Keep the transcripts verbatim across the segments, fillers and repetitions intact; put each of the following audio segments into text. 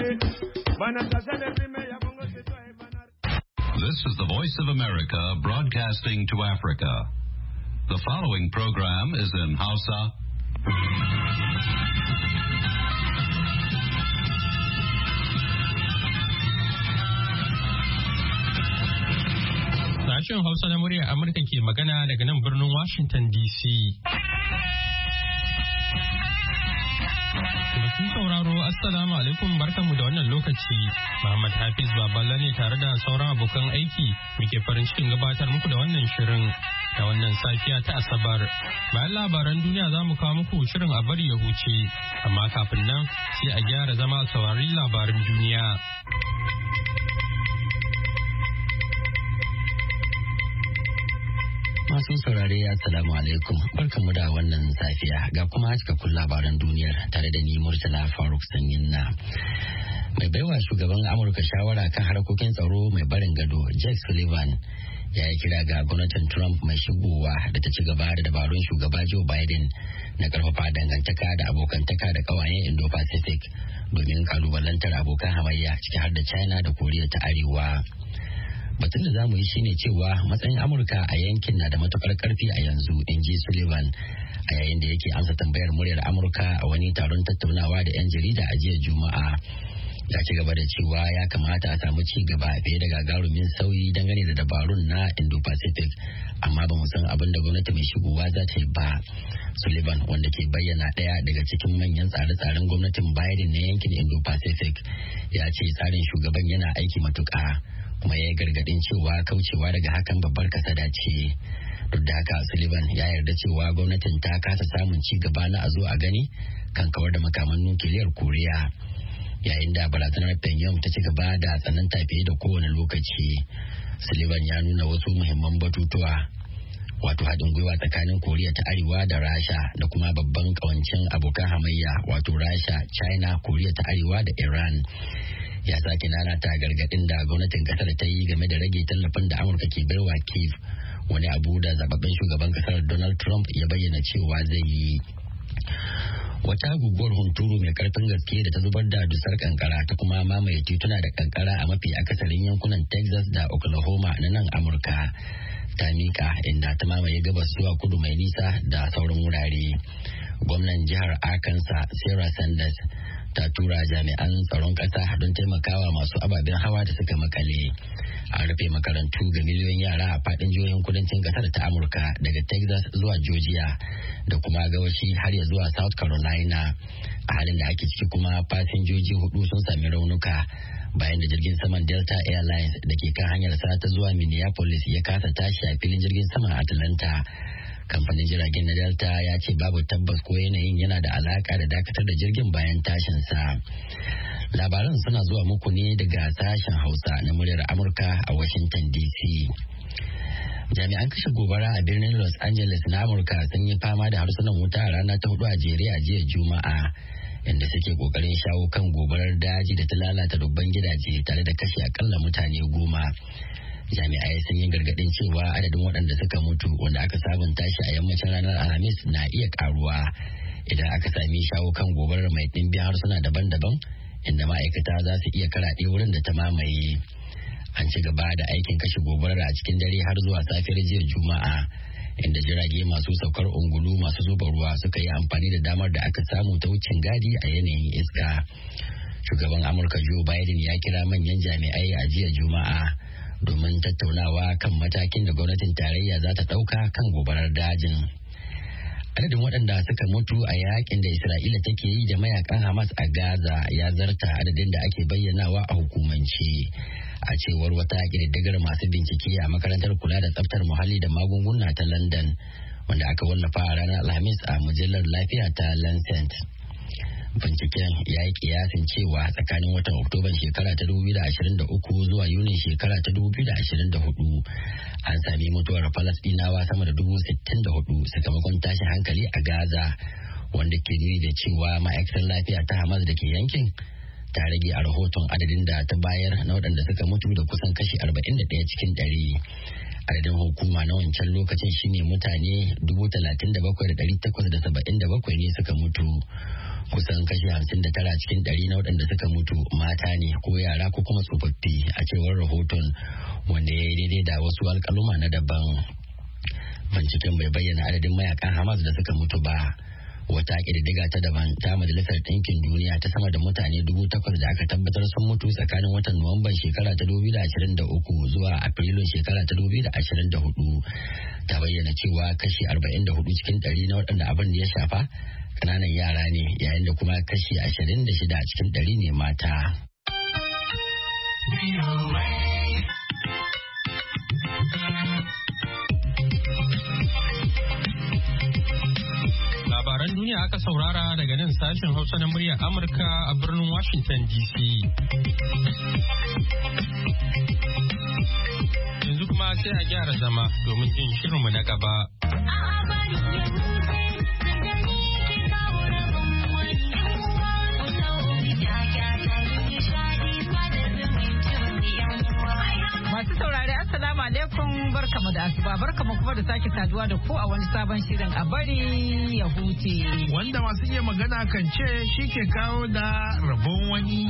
This is the Voice of America broadcasting to Africa. The following program is in Hausa. Sashen Hausa na muryar Amurka ke magana daga nan birnin Washington D C. Masu sauraro Assalamu alaikum barkanmu da wannan lokaci. Muhammad Hafiz Baballa ne tare da sauran abokan aiki muke farin cikin gabatar muku da wannan shirin da wannan safiya ta Asabar. Bayan labaran duniya za mu kawo muku shirin a bari ya huce, amma kafin nan sai a gyara zama saurari labaran duniya. Masu saurare assalamu alaikum barkanmu da wannan safiya ga kuma cikakkun labaran duniyar tare da ni Murtala Faruk Sanyinna. Mai baiwa shugaban Amurka shawara kan harkokin tsaro mai barin gado Jake Sullivan ya yi kira ga gwamnatin Trump mai shigowa da ta ci gaba da dabarun shugaba Joe Biden na karfafa dangantaka da abokantaka da kawayen Indo-Pacific domin kalubalantar abokan hamayya ciki har da China da Koriya ta Arewa. Batun da za mu yi shine cewa matsayin Amurka a yankin na da matukar karfi a yanzu, in ji Sullivan a yayin da yake amsa tambayar muryar Amurka a wani taron tattaunawa da 'yan jarida a jiya Juma'a. Ya ci gaba da cewa ya kamata a samu ci gaba fiye da gagarumin sauyi dangane da dabarun na Indo-Pacific, amma ba mu san abin da gwamnati mai shigowa za ta yi ba. Sullivan, wanda ke bayyana ɗaya daga cikin manyan tsare-tsaren gwamnatin Biden na yankin Indo-Pacific, ya ce tsarin shugaban yana aiki matuƙa, kuma ya yi gargaɗin cewa kaucewa daga hakan babbar kasada ce. Duk da haka Sullivan ya yarda cewa gwamnatin ta kasa samun ci gaba na a zo a gani kan kawar da makaman nukiliyar Koriya. Yayin da barazanar Pyongyang ta ci gaba da tsananta fiye da kowane lokaci, Sullivan ya nuna wasu muhimman batutuwa, wato haɗin gwiwa tsakanin Koriya ta Arewa da Rasha da kuma babban ƙawancin abokan hamayya wato Rasha, China, Koriya ta Arewa da Iran. Ya sake lalata gargaɗin da gwamnatin ƙasar ta yi game da rage tallafin da Amurka ke baiwa Kyiv, wani abu da zababben shugaban ƙasar Donald Trump ya bayyana cewa zai yi. Wata guguwar hunturu mai karfin gaske da ta zubar da dusar kankara ta kuma mamaye tituna da kankara a mafi akasarin yankunan Texas da Oklahoma na nan Amurka ta mika inda ta mamaye gabas zuwa kudu mai nisa da sauran wurare. Gwamnan jihar Arkansas Sarah Sanders ta tura jami'an tsaron ƙasa don taimakawa masu ababen hawa da suka makale. A rufe makarantu ga miliyoyin yara a faɗin jihohin kudancin ƙasar ta Amurka daga Texas zuwa Georgia da kuma gawashi har ya zuwa South Carolina. A halin da ake ciki kuma fasinjoji hudu sun sami raunuka bayan da jirgin saman Delta Airlines da ke kan hanyar sa ta zuwa Minneapolis ya kasa tashi a filin jirgin saman Atlanta. Kamfanin jiragen na Delta ya ce babu tabbas ko yanayin yana da alaka da dakatar da jirgin bayan tashinsa. Labaran suna zuwa muku ne daga sashen Hausa na muryar Amurka a Washington D C. Jami'an kashe gobara a birnin Los Angeles na Amurka sun yi fama da harsunan wuta a rana ta hudu a jere a jiya Juma'a, inda suke kokarin shawo kan gobarar daji da ta lalata dubban gidaje tare da kashe akalla mutane goma. Jami'ai sun yi gargadin cewa adadin waɗanda suka mutu wanda aka sabunta shi a yammacin ranar Alhamis na iya karuwa idan aka sami shawo kan gobarar mai ɗimbin harsuna daban-daban, inda ma'aikata za su iya karaɗe wurin da ta mamaye. An ci gaba da aikin kashe gobarar a cikin dare har zuwa safiyar jiya Juma'a, inda jirage masu saukar ungulu masu zuba ruwa suka yi amfani da damar da aka samu ta wucin gadi a yanayin iska. Shugaban Amurka Joe Biden ya kira manyan jami'ai a jiya Juma'a domin tattaunawa kan matakin da gwamnatin tarayya za ta ɗauka kan gobarar dajin. Adadin waɗanda suka mutu a yakin da Isra'ila take yi da mayakan Hamas a Gaza ya zarta adadin da ake bayyanawa a hukumance. A cewar wata ƙididdigar masu bincike a makarantar kula da tsaftar muhalli da magunguna ta London, wanda aka wallafa a ranar Alhamis a mujallar lafiya ta Lancet. Binciken ya yi kiyasin cewa tsakanin watan Oktoban shekara ta dubu biyu da ashirin da uku zuwa Yunin shekara ta dubu biyu da ashirin da hudu an sami mutuwar Falasɗinawa sama da dubu sittin da hudu sakamakon tashin hankali a Gaza, wanda ke nuni da cewa ma'aikatar lafiya ta Hamas da ke yankin ta rage a rahoton adadin da ta bayar na waɗanda suka mutu da kusan kashi arba'in da ɗaya cikin ɗari. Adadin hukuma na wancan lokacin shine mutane dubu talatin da bakwai da ɗari takwas da saba'in da bakwai ne suka mutu. Kusan kashi hamsin da tara cikin ɗari na waɗanda suka mutu mata ne ko yara ko kuma tsofaffi a cewar rahoton, wanda ya yi daidai da wasu alƙaluma na daban. Binciken bai bayyana adadin mayakan Hamas da suka mutu ba. Wata ƙididdiga ta daban ta Majalisar Ɗinkin Duniya ta sama da mutane dubu takwas da aka tabbatar sun mutu tsakanin watan Nuwamban shekara ta dubu da ashirin da uku zuwa Afrilun shekara ta dubu da ashirin da hudu. Ta bayyana cewa kashi arba'in da hudu cikin ɗari na waɗanda abin da ya shafa ƙananan yara ne, yayin da kuma kashi ashirin da shida cikin ɗari ne mata. Labaran duniya aka saurara daga nan sashen Hausa na muryar Amurka a birnin Washington D C. Yanzu kuma sai a gyara zama domin jin shirinmu na gaba. Masu saurari assalamu alaikum, barkamu da asuba, barkamu kuma da sake saduwa da ku a wani sabon shirin a bari ya huce. Wanda masu iya magana kan ce shi ke kawo da rabon wani.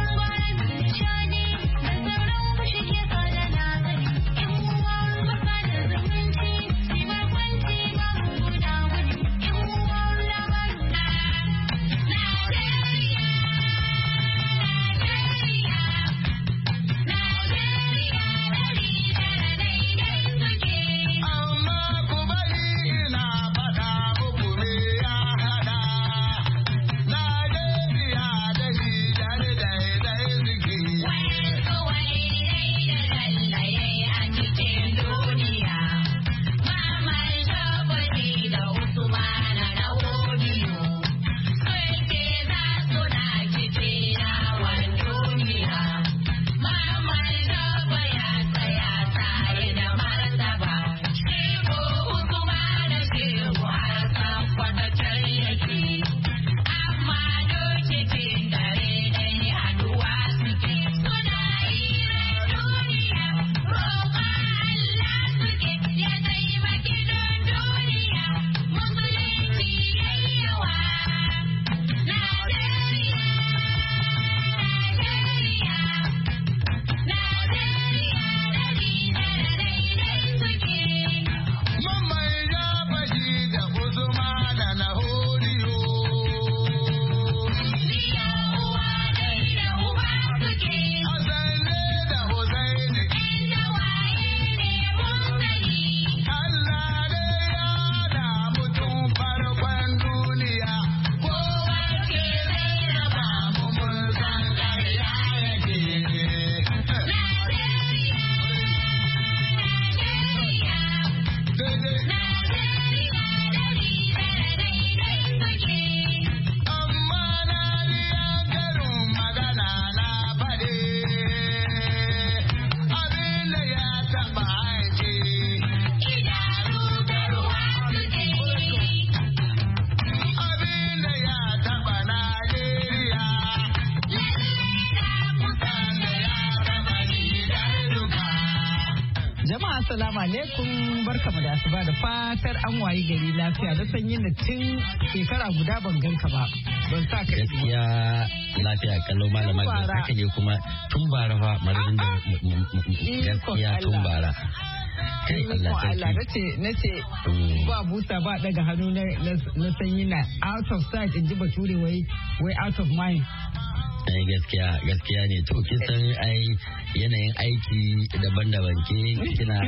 Assalamu alaikum, barkamu da asuba da fatar an wayi gari lafiya da sanyin da tun shekara guda ban ganka ba. Ban sa ka gaskiya lafiya kallo malama ga saka ne kuma tun bara fa marin da gaskiya tun bara. Kai Allah Allah nace nace ba busa ba daga hannu na sanyi na out of sight in ji bature wai wai out of mind. ai gaskiya gaskiya ne to kisan ai yanayin aiki daban-daban ke kina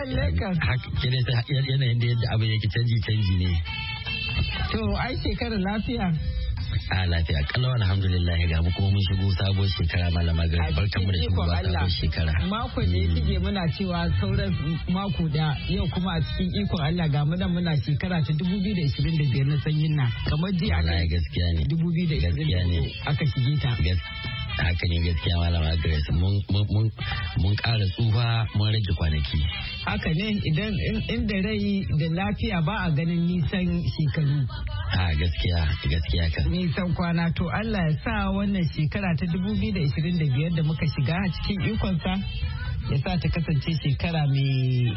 kina yanayin da yadda abin yake canji canji ne to ai shekarar lafiya a lafiya kalau alhamdulillah ga mu kuma mun shigo sabuwar shekara malama ga barkamu da shigowa sabuwar shekara mako ne shige muna cewa sauran mako da yau kuma a cikin ikon Allah ga mu nan muna shekara ta dubu biyu da ishirin da biyar na sanyin nan kamar ji aka gaskiya ne dubu biyu da ishirin aka shige ta haka haka ne gaskiya malama Grace mun ƙara tsufa mun rage kwanaki. Haka ne idan inda rai da lafiya ba a ganin nisan shekaru. A gaskiya gaskiya kan. Nisan kwana to Allah ya sa wannan shekara ta dubu biyu da ashirin da biyar da muka shiga cikin ikonsa ya sa ta kasance shekara mai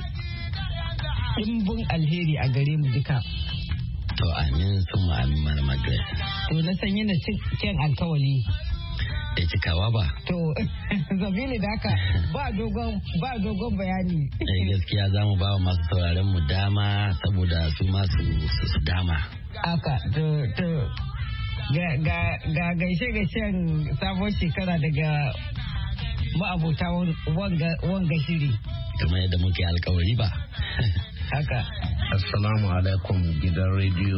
ɗimbin alheri a gare mu duka. To amin sun ma'amin malama Grace. To na san yana cikin alkawali. Da cikawa ba. To zabili da haka ba dogon ba dogon bayani. Eh gaskiya za mu ba wa masu sauraron mu dama saboda su masu su dama. Aka to to ga ga ga gaishe gaishen sabon shekara daga ma'abota wanga wanga shiri. Kamar yadda muke alkawari ba. Haka. Assalamu alaikum gidan rediyo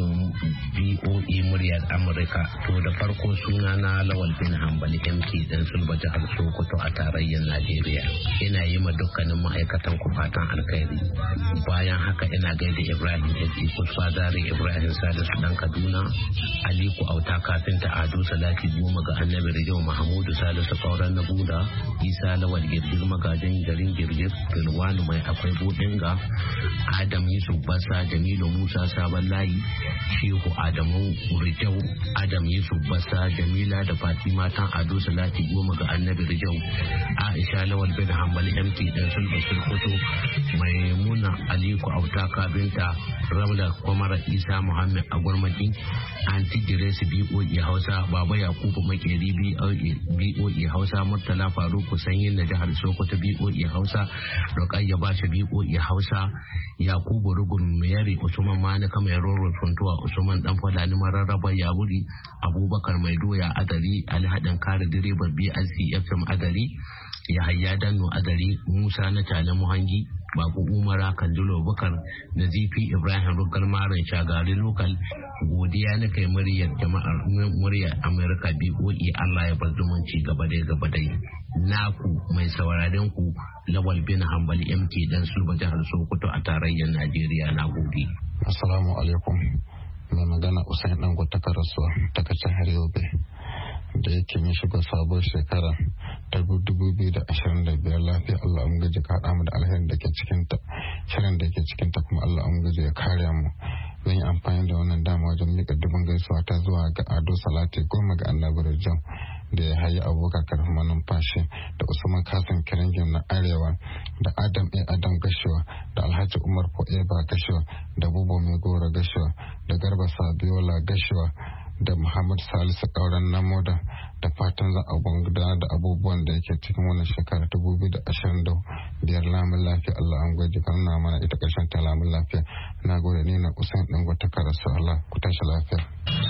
B O A muryar Amurka. To da farko suna na Lawal bin Hambali M K dan Sulba jihar Sokoto a tarayyar Najeriya. Ina yi ma dukkanin ma'aikatan ku fatan alkhairi. Bayan haka ina gaida Ibrahim Ezi Kusfa Zare Ibrahim Salisu dan Kaduna, Aliku Auta Kafinta Ado Salati Goma ga Annabi Rijau Mahamudu Salisu Kauran Nabuda, Isa Lawal Girgir magajin garin Girgir, Filwanu mai akwai Bodinga, Adam Yusuf Basa, Jamilu Musa Sabon Layi, Shehu Adamu Rijau, Adam Yusuf Basa, Jamila da Fatima tan Ado Salati Goma ga Annabi Rijau, Aisha Lawal bin Hambali M P dan Sulba Sulkoto, Maimuna Aliku Auta Kabinta, Ramla Kwamara Isa Muhammad Agwarmaki, Anti Grace B O E Hausa, Baba Yakubu Makeri B O E Hausa, Murtala Faruku Sanyin na jihar Sokoto B O E Hausa, Rukayya Bashi B O E Hausa, Yakubu Rugun Mayari Usman Manika Mai Roro Tuntuwa Usman Dan Fulani Mararraba Yaburi, Abubakar Mai Doya Adari, Alhadin Kare Direbar B L C F M Adari, Yahaya Danno Adari, Musa na Tale Muhangi, Babu Umara Kandulo Bukar, Nazifi Ibrahim Rugal Maran Shagari Lokal. Godiya na kai muryar jama'ar muryar Amurka B O E Allah ya bar zumunci gaba dai gaba dai. Naku mai sauraren ku Lawal bin Hambali M K dan Sulba jihar Sokoto a tarayyar Najeriya. Na gode. Assalamu alaikum. Mai magana Usain Dango ta Karasuwa ta kace har Yobe. Da yake mun shiga sabon shekara ta dubu biyu da ashirin da biyar lafiya Allah an gaji ka mu da alherin da ke cikin ta shirin da ke cikin ta kuma Allah an gaji ya kare mu. Zan yi amfani da wannan dama wajen miƙa dubin gaisuwa ta zuwa ga Ado Salati Goma ga Annabi Rijau da ya hayi abubakar manumfashi da Usman Kasim Kiringim na Arewa da Adam A. Adam Gashiwa da Alhaji Umar Fo'eba Gashiwa da Bubo Mai Gora Gashiwa da Garba Sabiola Gashiwa da Muhammad Salisu Kauran Namoda da fatan za a gudanar da abubuwan da yake cikin wannan shekara ta dubu biyu da ashirin da biyar lamun lafiya Allah an gwaji kan na mana ita ƙarshen ta lamun lafiya. Na gode ni na Usain ɗin gwata karasu Allah ku tashi lafiya.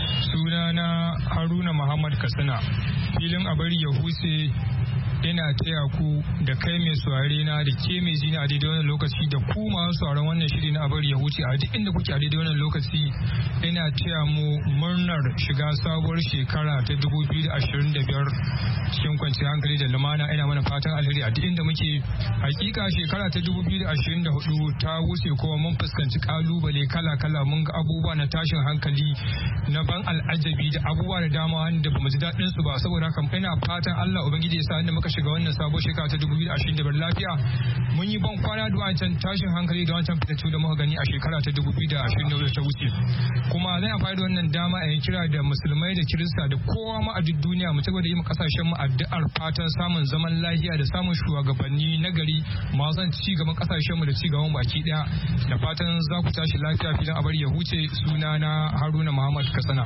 Sunana Haruna Muhammad Katsina, filin a bari ya huse. Ina taya ku da kai mai saurare na da ke mai jina a daidai wannan lokaci da ku masu sauraron wannan shiri na abar ya huce a duk inda kuke a daidai wannan lokaci. Ina taya mu murnar shiga sabuwar shekara ta dubu biyu da ashirin da biyar cikin kwanciyar hankali da lumana. Ina mana fatan alheri a duk inda muke. Hakika shekara ta dubu biyu da ashirin da hudu ta wuce kuma mun fuskanci kalubale kala-kala, mun ga abubuwa na tashin hankali na ban al'ajabi da abubuwa da dama wanda bamu ji daɗin su ba. Saboda haka ina fatan Allah ubangiji ya sa inda muka shiga wannan sabon shekara ta dubu biyu da ashirin da biyar lafiya. Mun yi ban kwana da wancan tashin hankali da wancan fitattu da muka gani a shekara ta dubu biyu da ashirin da ta wuce. Kuma zan amfani da wannan dama a kira da musulmai da kirista da kowa ma a duk duniya mu tabbata yi mu kasashen mu addu'ar fatan samun zaman lafiya da samun shugabanni na gari masu ci gaban kasashen mu da ci gaban baki daya. Da fatan za ku tashi lafiya filin abar ya huce. Sunana Haruna Muhammad Katsina.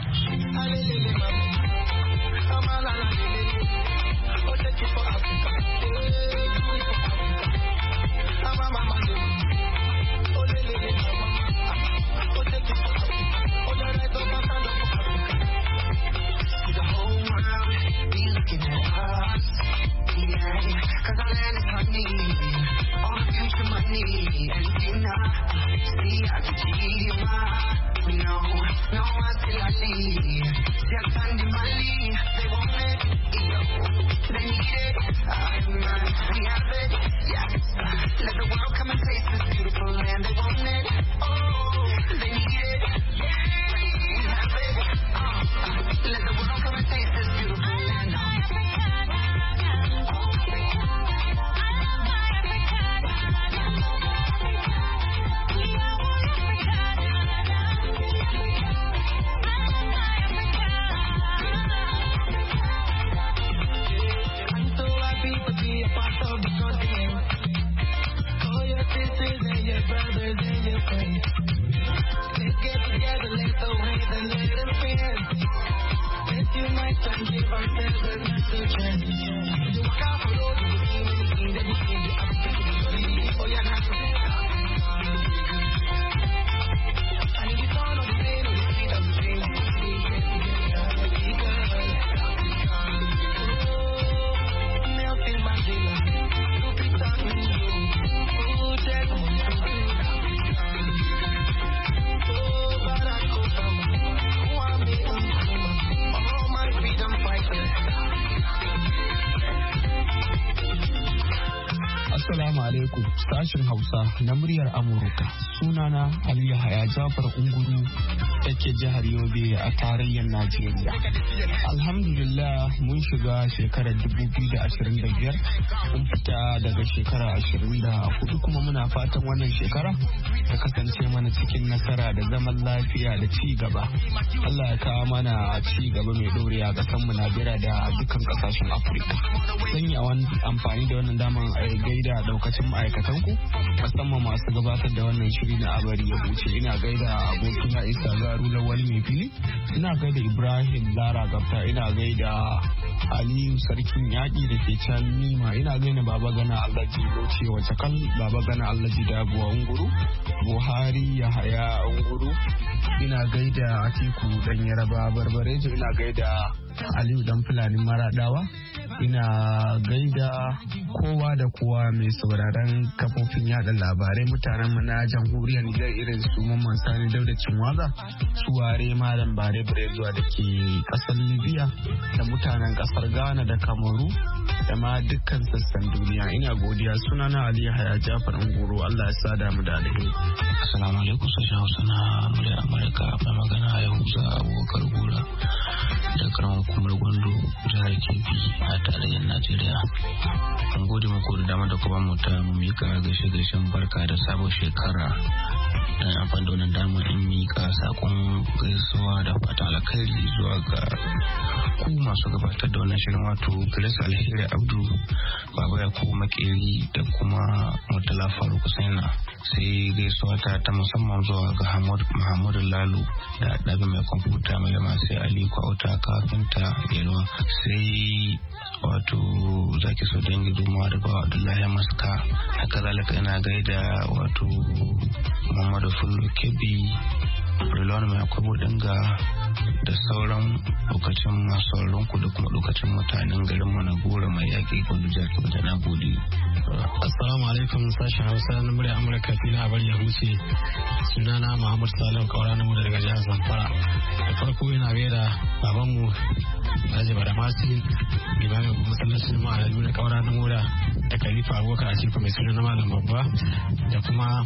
Cause our land is honey, all future money, and you know, see I can keep my, no, no one till I leave, they're standing my lead, they want it, yo, they need it, I'm mine, we have it, yes, let the world come and taste this beautiful land, they want it, oh, they need it, we have it, oh, let the world come and taste this beautiful land, oh, Assalamu alaikum sashen Hausa na muryar Amurka. Sunana Ali Yahaya Jafar Unguru da ke jihar Yobe a tarayyar Najeriya. Alhamdulillah mun shiga shekarar dubu biyu da ashirin da biyar mun fita daga shekara ashirin da hudu kuma muna fatan wannan shekara ta kasance mana cikin nasara da zaman lafiya da ci gaba. Allah ya kawo mana ci gaba mai ɗorewa ga ƙasar mu Najeriya da dukkan ƙasashen Afirka. Zan yi amfani da wannan daman gaida daukacin ma'aikatan ku musamman masu gabatar da wannan shiri na abari ya huce. Ina gaida abokina Isa Garu Lawal mai fili, ina gaida Ibrahim Lara Gafta, ina gaida Aliyu Sarkin Yaƙi da ke can Nima, ina gaida Baba Gana Alhaji Loce wace kan Baba Gana Alhaji Dabuwa Unguru, Buhari Yahaya Unguru, ina gaida Atiku Dan Yaraba Barbarejo, ina gaida Aliyu Dan Fulani Maradawa, ina gaida kowa da kowa mai sauraron kafofin yada labarai mutanen mu na jamhuriyar Nijar irin su Mamman Sani Dauda Cinwaza, Suware Malam Bare Bare zuwa da ke kasar Libya da mutanen kasar Ghana da Kamaru da ma dukkan sassan duniya. Ina godiya, sunana Ali Yahaya Jafar Unguru, Allah ya sada mu da alheri. Assalamu alaikum sashen Hausa na muryar Amurka, mai magana Yahuza Abubakar Gora da karamar hukumar Gondo jihar Kebbi a tarayyar Najeriya. An gode muku da dama da kuma mu ta mika gaishe gaishen barka da sabon shekara. Dan amfani da wannan dama in mika sakon gaisuwa da fata alkhairi zuwa ga ku masu gabatar da wannan shirin, wato Grace Alheri Abdu, Baba Yakubu Makeri da kuma Murtala Faruk Saina. Sai gaisuwa ta ta musamman zuwa ga Muhammadu Lalu da Dabi mai kwamfuta mai yama, sai Ali Kwauta kafinta Yalwa, sai wato zaki so dangi duma da ba Abdullahi Maska. Haka zalika ina gaida wato Muhammadu Fullu Kebbi, Rilwan mai akwai dinga da sauran lokacin masu ku da kuma lokacin mutanen garin mu na Gora mai yaƙi kundu jihar Kebbi da na gode. Assalamu alaikum sashen Hausa na murya Amurka, fili a bari ya huce. Sunana Muhammad Salihu Kaura na mu daga jihar Zamfara. Da farko ina gaida babanmu Alhaji Badamasi, limamin masallacin mu a Nuna Kaura na Mura, da Khalifa Abubakar Atiku mai suna na Malam Babba, da kuma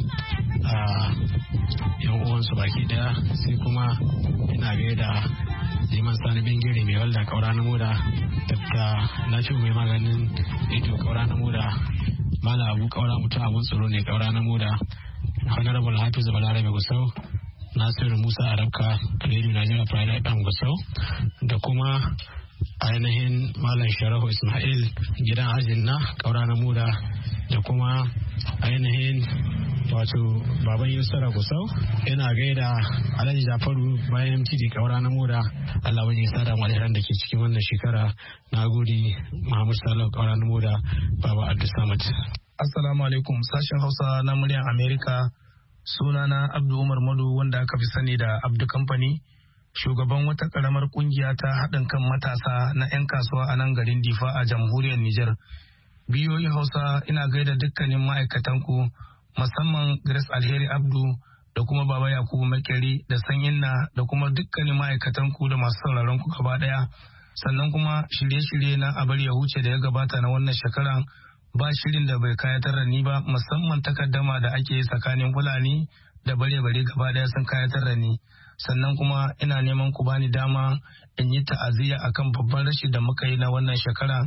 yan uwansu baki daya. Sai kuma ina gaida Liman Sani Bingiri mai walda Kaura na Mura, da Lafiya mai maganin ido Kaura na Mura, Malam Abu Kaura mutum abun tsoro ne Kaura na Mura, Honorable Hafiz Balarabe Gusau, Nasiru Musa Arabka, Radio Nigeria Pride F M Gusau, da kuma ainihin Malam Sharafu Ismail gidan ajin na Kaura na Mura, da kuma ainihin wato Baban Yusra Gusau. Ina gaida Alhaji Jafaru bayan M T D Kaura na Mura. Allah wani sada mu alheran da ke cikin wannan shekara. Na gode, Muhammad Salihu Kaura na Mura, Baba Abdul Samad. Assalamu alaikum sashen Hausa na muryar Amerika. Sunana Abdu Umar Madu, wanda aka fi sani da Abdu Company, shugaban wata karamar kungiya ta haɗin kan matasa na 'yan kasuwa a nan garin Difa a jamhuriyar Nijar. Biyoyi Hausa, ina gaida dukkanin ma'aikatanku, musamman Grace Alheri Abdu da kuma Baba Yakubu Makeri da Sanyinna da kuma dukkanin ma'aikatanku da masu sauraron ku gaba daya. Sannan kuma shirye-shirye na abar ya huce da ya gabata na wannan shekaran ba shirin da bai kayatar da ni ba, musamman takaddama da ake yi tsakanin Fulani da bare-bare gaba daya sun kayatar da ni. Sannan kuma ina neman ku bani dama in yi ta'aziyya akan babban rashi da muka yi na wannan shekara,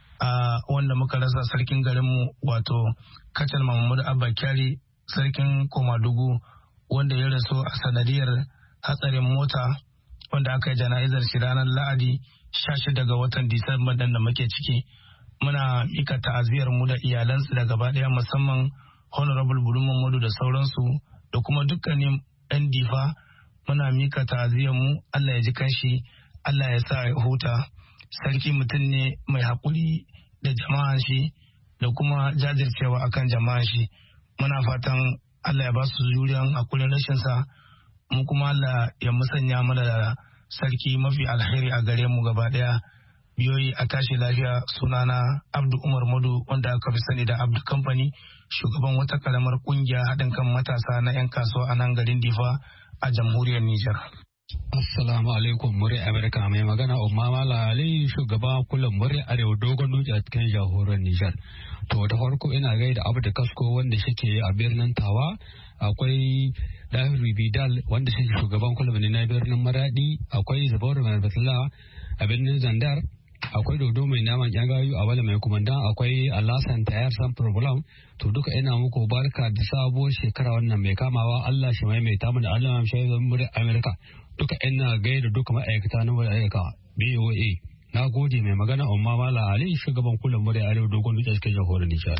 a wanda muka rasa sarkin garinmu wato Kacal Muhammadu Abba Kyari, sarkin Komadugu, wanda ya rasu a sanadiyar hatsarin mota wanda aka yi jana'izar shi ranar Lahadi sha shida ga watan Disamba da muke ciki. Muna mika ta'aziyar mu da iyalansu da gaba daya, musamman Honorable Bulu Mamadu da sauransu da kuma dukkanin 'yan Difa. Muna mika ta'aziyar mu, Allah ya ji kanshi, Allah ya sa ya huta. Sarki mutum ne mai haƙuri da jama'an shi da kuma jajircewa akan jama'an shi. Muna fatan Allah ya ba su juriyan hakurin rashin sa, mu kuma Allah ya musanya mana da sarki mafi alheri a gare mu gaba daya. Biyoyi a tashi lafiya. Sunana Abdu Umar Madu, wanda aka fi sani da Abdu Company, shugaban wata karamar kungiya haɗin kan matasa na 'yan kasuwa a nan garin Difa a jamhuriyar Nijar. Assalamu alaikum murya Amerika mai magana Umma Mala Ali shugaba kullum murya Arewa dogon dutse a cikin jahohar Nijar. To da farko ina gaida Abu da Kasko wanda shike a birnin Tawa, akwai Dahiru Bidal wanda shike shugaban kullum ne na birnin Maradi, akwai Zabairu Mai Batla a birnin Zandar, akwai Dodo Mai Naman Yagayu a Wala Mai Kumandan, akwai Alasan Tayar San Problem. To duka ina muku barka da sabuwar shekara wannan mai kamawa, Allah shi maimaita mana, Allah ya shaida murya Amerika. Duka ina gaida duka ma'aikata na ma'aikata B O A. Na gode mai magana Umma Mala Ali shugaban kullum murya Arewa dogon dutse cikin jahohar Nijar.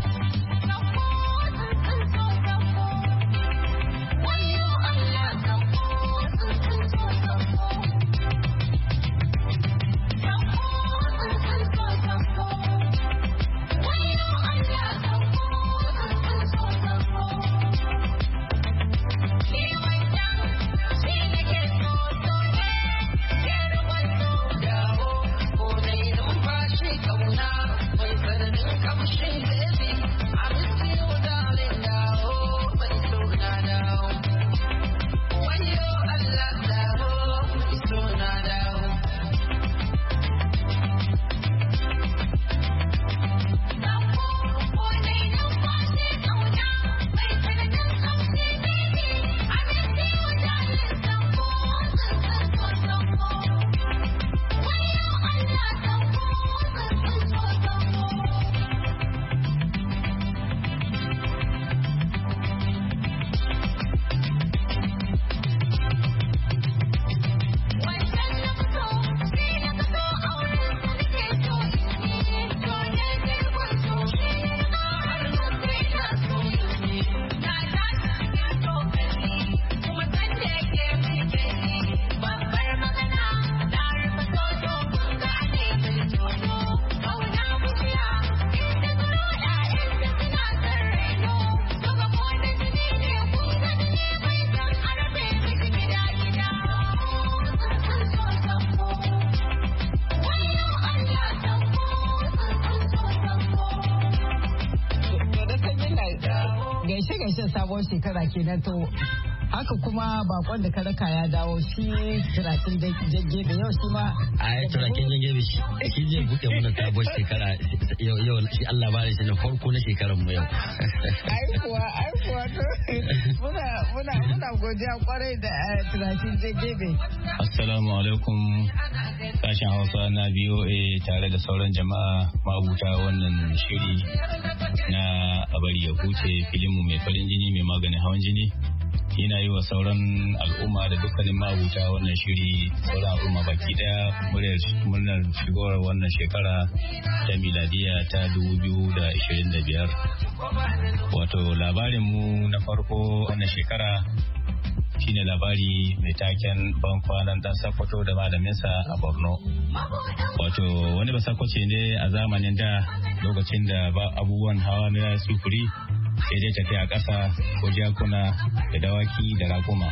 gaishe-gaishen sabon shekara kenan to haka kuma bakon da karaka ya dawo shi turakin jage da yau shi ma a yi turakin jage shi zai buɗe muna sabon shekara yau shi Allah ba da shi na farko na shekarar mu yau aikuwa aikuwa to muna muna muna godiya kwarai da turakin jage. Assalamu alaikum sashen Hausa na B O A tare da sauran jama'a mabuta wannan shiri na abari ya huce filinmu mai farin jini mai maganin hawan jini. Ina yi wa sauran al'umma da dukkanin mabuta wannan shiri sauran al'umma baki daya murnar shigowar wannan shekara ta miladiya ta dubu biyu da ashirin da biyar. Wato labarinmu na farko wannan shekara shine labari mai taken ban kwanan dan Sokoto da malaminsa a Borno. Wato wani basakwace ne a zamanin da lokacin da ba abubuwan hawa na sufuri sai dai tafiya ƙasa ko jakuna da dawaki da rakuma.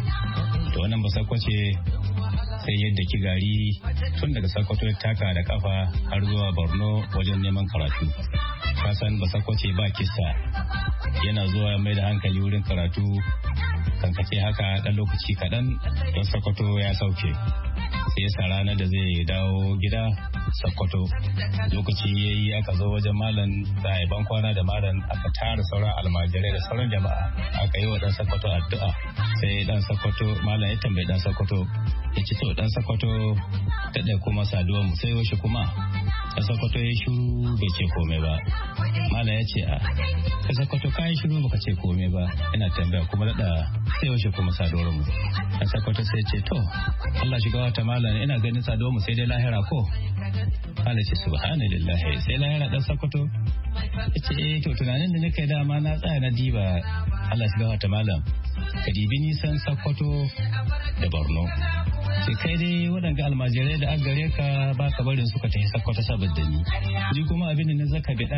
To wannan basakwace sai yadda ki gari tun daga Sokoto ya taka da kafa har zuwa Borno wajen neman karatu. Kasan basakwace ba kissa yana zuwa mai da hankali wurin karatu kankace haka ɗan lokaci kaɗan don Sokoto ya sauke. Sai yasa ranar da zai dawo gida Sokoto lokaci ya yi aka zo wajen malam da ban kwana da malam aka tara sauran almajirai da sauran jama'a aka yi wa ɗan Sokoto addu'a. Sai ɗan Sokoto malam ya tambayi ɗan Sokoto ya ci to ɗan Sokoto ta ɗaya kuma saduwa mu sai yaushe kuma ɗan Sokoto ya shiru bai ce komai ba. Malam ya ce a ka Sokoto ka yi shiru baka ce komai ba ina tambaya kuma daɗa sai yaushe kuma saduwar mu. Ɗan Sokoto sai ce to Allah shiga wata malam ina ganin saduwar mu sai dai lahira ko. Malam ce subhanallah sai lahira ɗan Sokoto ya ce eh to tunanin da nake dama na tsaya na diba Allah shiga wata malam ka dibi nisan Sokoto da Borno. Sai kai dai waɗanda almajirai da gare ka ba ka barin suka tafi Sokoto saboda ni. Ni kuma abin da na zaka biɗa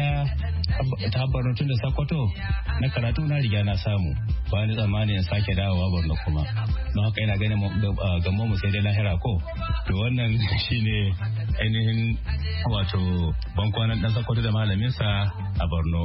ta Borno tun da Sokoto na karatu na riga na samu. Ba ni tsammanin sake dawowa Borno kuma. Don haka ina ganin gammo mu sai dai lahira ko. To wannan shine ainihin wato bankwanan ɗan Sokoto da malaminsa a Borno.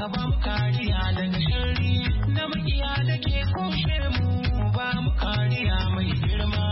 ka ba mu kariya daga sharri na makiya da ke kushe mu ba mu kariya mai girma.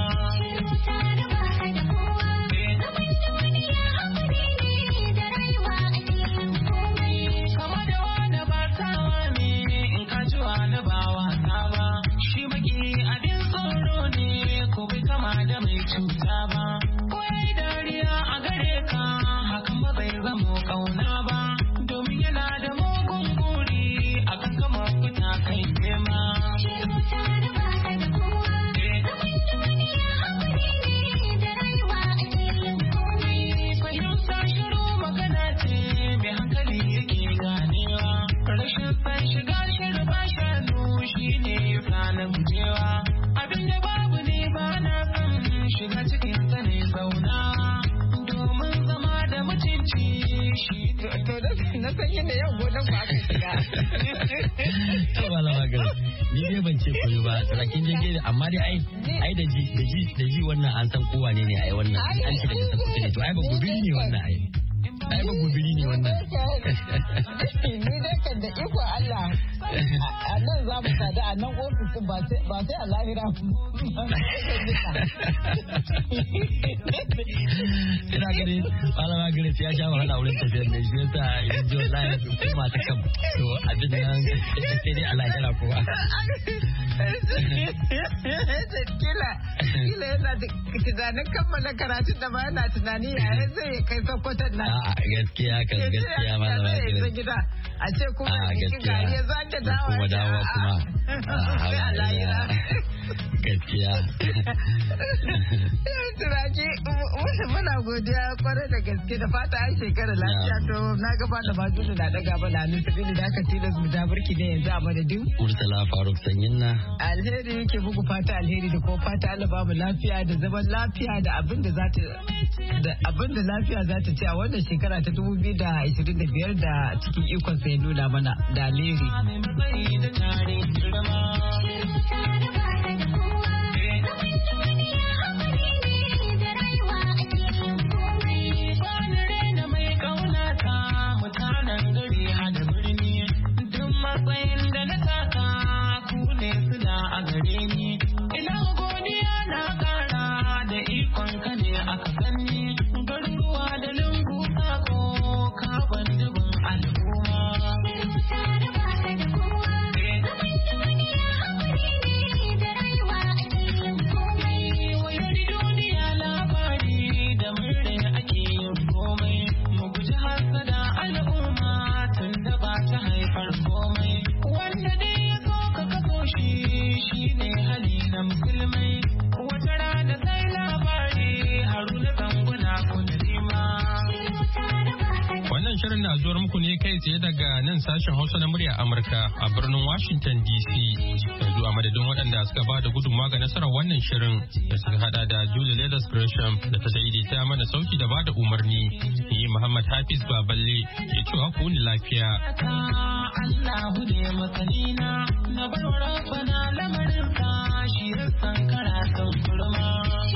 amma dai ai ai da ji da ji da ji wannan an san kowa ne ne ai wannan an ci daga sakuta ne to ai ba gobiri ne wannan ai ai ba gobiri ne wannan ni dai kan da iko Allah a nan za mu sada a nan ofisin ba sai ba sai a lahira ina gani malama gare ya sha wahala wurin tafiyar ne shi yasa yanzu wallahi kuma ta kam to abin nan sai dai Allah ya kira kowa kila kila yana da tunanin kammala karatun da ba yana tunani yaya zai kai sokoton nan gaskiya kan gaskiya malama gare gida a ce kuma cikin gari ya zaka dawo kuma dawo kuma gaskiya turaki muna godiya kwarai da gaske da fata an shekara lafiya to na gaba da bajudu na daga ba na nufin da aka tilas mu da burki da yanzu a madadin Murtala Faruk Sanyin na alheri yake bugu fata alheri da kuma fata Allah ba mu lafiya da zaman lafiya da abin da za ta da abin da lafiya za ta ci a wannan shekara ta dubu biyu da ashirin da biyar da cikin ikon sai nuna mana da alheri. tsaye daga nan sashen Hausa na murya Amurka a birnin Washington D C. Yanzu a madadin waɗanda suka ba da gudunmawa ga nasarar wannan shirin da suka hada da Julie Leathers Gresham da ta daidaita mana sauki da ba da umarni. Ni Muhammad Hafiz Baballe ke cewa ku ni lafiya. Allahu ne masalina na bar rabbana lamarin ka shi san karatun kurma.